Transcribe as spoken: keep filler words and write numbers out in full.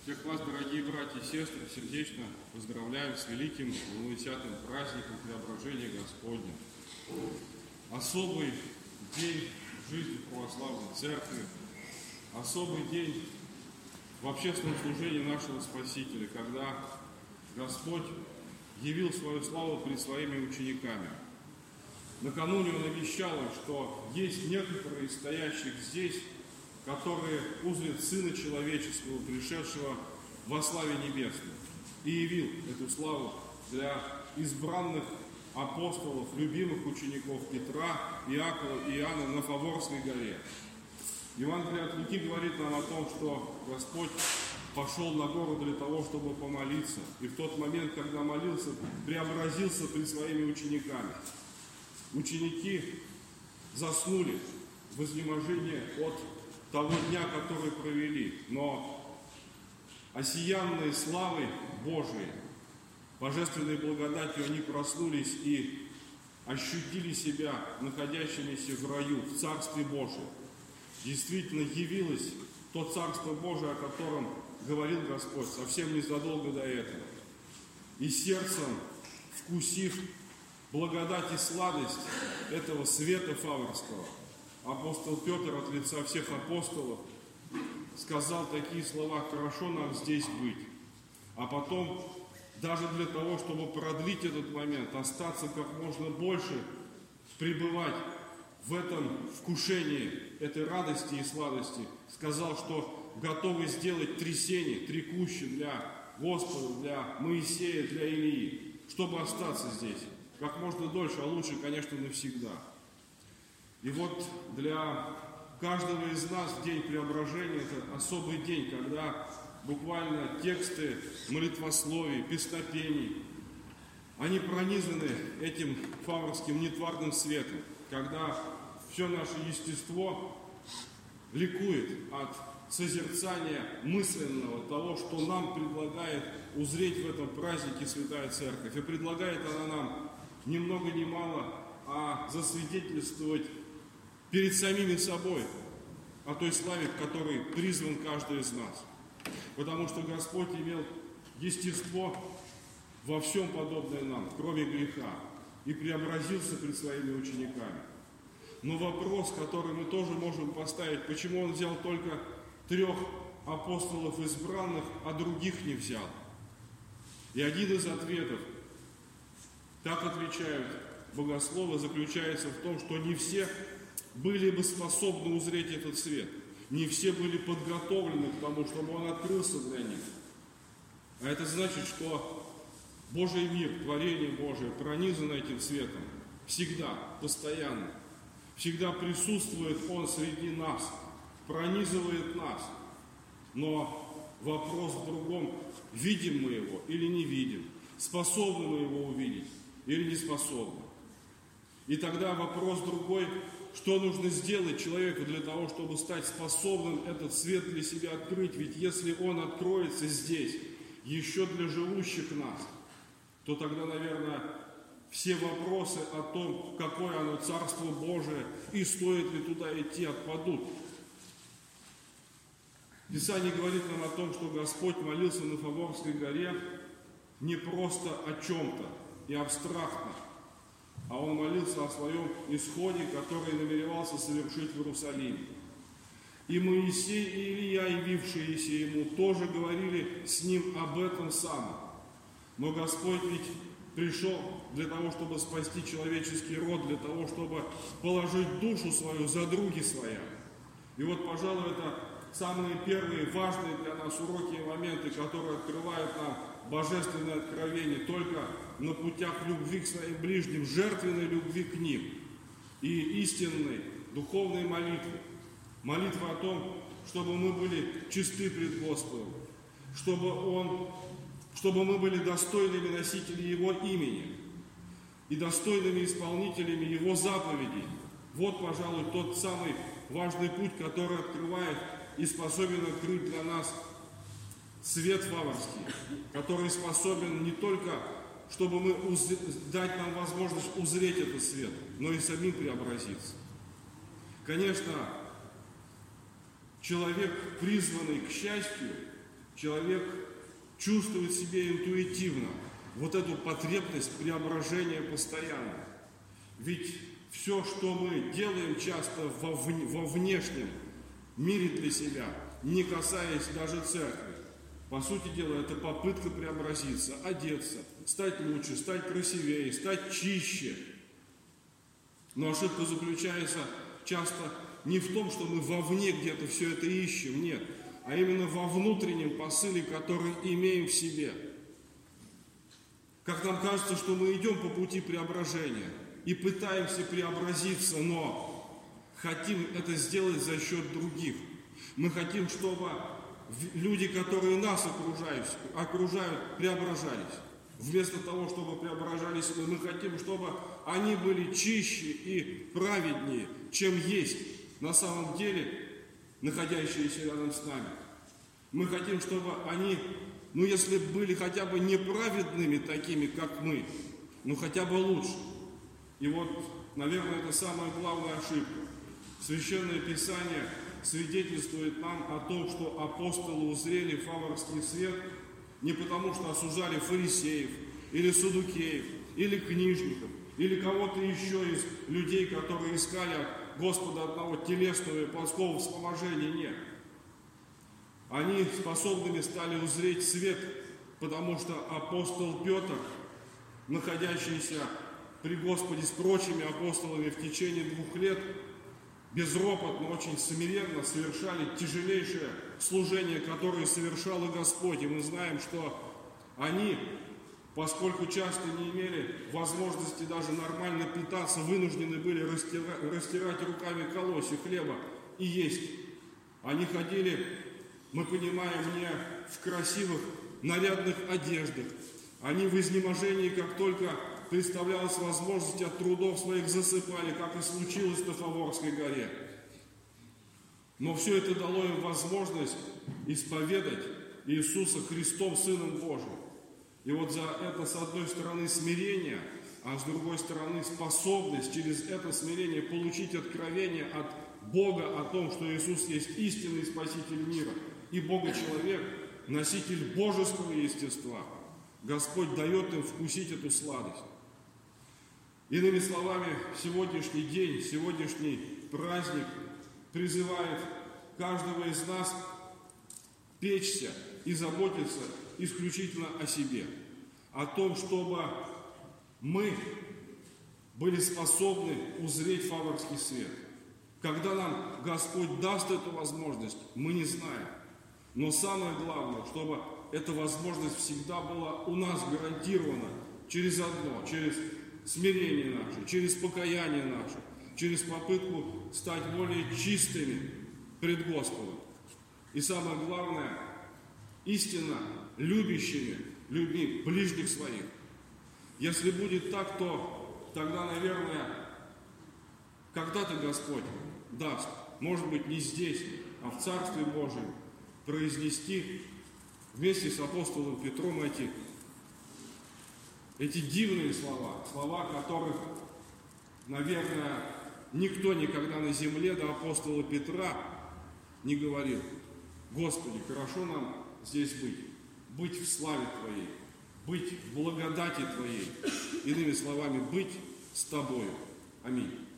Всех вас, дорогие братья и сестры, сердечно поздравляем с великим двадцатым праздником Преображения Господня. Особый день в жизни православной церкви, особый день в общественном служении нашего Спасителя, когда Господь явил свою славу пред своими учениками. Накануне Он обещал им, что есть некоторые из стоящих здесь, которые узрят Сына Человеческого, пришедшего во славе небесной, и явил эту славу для избранных апостолов, любимых учеников Петра, Иакова и Иоанна на Фаворской горе. Евангелие от Луки говорит нам о том, что Господь пошел на гору для того, чтобы помолиться, и в тот момент, когда молился, преобразился пред своими учениками. Ученики заснули в изнеможении от того дня, который провели, но осиянные славой Божией, божественной благодатью, они проснулись и ощутили себя находящимися в раю, в Царстве Божьем. Действительно явилось то Царство Божие, о котором говорил Господь совсем незадолго до этого. И сердцем, вкусив благодать и сладость этого света фаворского, апостол Петр от лица всех апостолов сказал такие слова: «Хорошо нам здесь быть». А потом, даже для того, чтобы продлить этот момент, остаться как можно больше, пребывать в этом вкушении этой радости и сладости, сказал, что готовы сделать три сени, три кущи для Господа, для Моисея, для Илии, чтобы остаться здесь как можно дольше, а лучше, конечно, навсегда. И вот для каждого из нас день преображения – это особый день, когда буквально тексты молитвословий, песнопений, они пронизаны этим фаворским нетварным светом, когда все наше естество ликует от созерцания мысленного того, что нам предлагает узреть в этом празднике Святая Церковь. И предлагает она нам ни много ни мало, а засвидетельствовать перед самими собой о той славе, к которой призван каждый из нас. Потому что Господь имел естество во всем подобное нам, кроме греха, и преобразился пред своими учениками. Но вопрос, который мы тоже можем поставить: почему Он взял только трех апостолов избранных, а других не взял? И один из ответов, так отвечают богословы, заключается в том, что не все были бы способны узреть этот свет. Не все были подготовлены к тому, чтобы он открылся для них. А это значит, что Божий мир, творение Божие пронизано этим светом. Всегда, постоянно. Всегда присутствует Он среди нас, пронизывает нас. Но вопрос в другом: видим мы Его или не видим? Способны мы Его увидеть или не способны? И тогда вопрос другой: что нужно сделать человеку для того, чтобы стать способным этот свет для себя открыть? Ведь если он откроется здесь, еще для живущих нас, то тогда, наверное, все вопросы о том, какое оно Царство Божие и стоит ли туда идти, отпадут. Писание говорит нам о том, что Господь молился на Фаворской горе не просто о чем-то и абстрактно, а Он молился о своем исходе, который намеревался совершить в Иерусалиме. И Моисей и Илия, явившиеся Ему, тоже говорили с Ним об этом самом. Но Господь ведь пришел для того, чтобы спасти человеческий род, для того, чтобы положить душу свою за други своя. И вот, пожалуй, это самые первые важные для нас уроки и моменты, которые открывают нам божественное откровение только на путях любви к своим ближним, жертвенной любви к ним и истинной духовной молитвы. Молитва о том, чтобы мы были чисты пред Господом, чтобы, Он, чтобы мы были достойными носителями Его имени и достойными исполнителями Его заповедей. Вот, пожалуй, тот самый важный путь, который открывает и способен открыть для нас свет фаворский, который способен не только, чтобы мы уз... дать нам возможность узреть этот свет, но и самим преобразиться. Конечно, человек, призванный к счастью, человек чувствует в себе интуитивно вот эту потребность преображения постоянно. Ведь все, что мы делаем часто во, во внешнем мире для себя, не касаясь даже церкви, по сути дела, это попытка преобразиться, одеться, стать лучше, стать красивее, стать чище. Но ошибка заключается часто не в том, что мы вовне где-то все это ищем, нет, а именно во внутреннем посыле, который имеем в себе. Как нам кажется, что мы идем по пути преображения и пытаемся преобразиться, но хотим это сделать за счет других. Мы хотим, чтобы люди, которые нас окружают, окружают, преображались. Вместо того, чтобы преображались мы, мы хотим, чтобы они были чище и праведнее, чем есть на самом деле находящиеся рядом с нами. Мы хотим, чтобы они, ну если были хотя бы неправедными такими, как мы, ну хотя бы лучше. И вот, наверное, это самая главная ошибка. Священное Писание свидетельствует нам о том, что апостолы узрели фаворский свет не потому, что осуждали фарисеев, или саддукеев, или книжников, или кого-то еще из людей, которые искали от Господа одного телесного и плотского вспоможения. Нет. Они способными стали узреть свет, потому что апостол Петр, находящийся при Господе с прочими апостолами в течение двух лет, безропотно, очень смиренно совершали тяжелейшее служение, которое совершал и Господь. И мы знаем, что они, поскольку часто не имели возможности даже нормально питаться, вынуждены были растирать, растирать руками колосья хлеба и есть. Они ходили, мы понимаем, не в красивых нарядных одеждах. Они в изнеможении, как только представлялась возможность, от трудов своих засыпали, как и случилось на Фаворской горе. Но все это дало им возможность исповедать Иисуса Христом, Сыном Божьим. И вот за это, с одной стороны, смирение, а с другой стороны, способность через это смирение получить откровение от Бога о том, что Иисус есть истинный Спаситель мира и Бога-человек, носитель божеского естества. Господь дает им вкусить эту сладость. Иными словами, сегодняшний день, сегодняшний праздник призывает каждого из нас печься и заботиться исключительно о себе, о том, чтобы мы были способны узреть фаворский свет. Когда нам Господь даст эту возможность, мы не знаем. Но самое главное, чтобы эта возможность всегда была у нас гарантирована через одно, через смирение наше, через покаяние наше, через попытку стать более чистыми пред Господом. И самое главное, истинно любящими людьми, ближних своих. Если будет так, то тогда, наверное, когда-то Господь даст, может быть, не здесь, а в Царстве Божьем, произнести вместе с апостолом Петром эти, эти дивные слова, слова, которых, наверное, никто никогда на земле до апостола Петра не говорил. Господи, хорошо нам здесь быть, быть в славе Твоей, быть в благодати Твоей, иными словами, быть с Тобою. Аминь.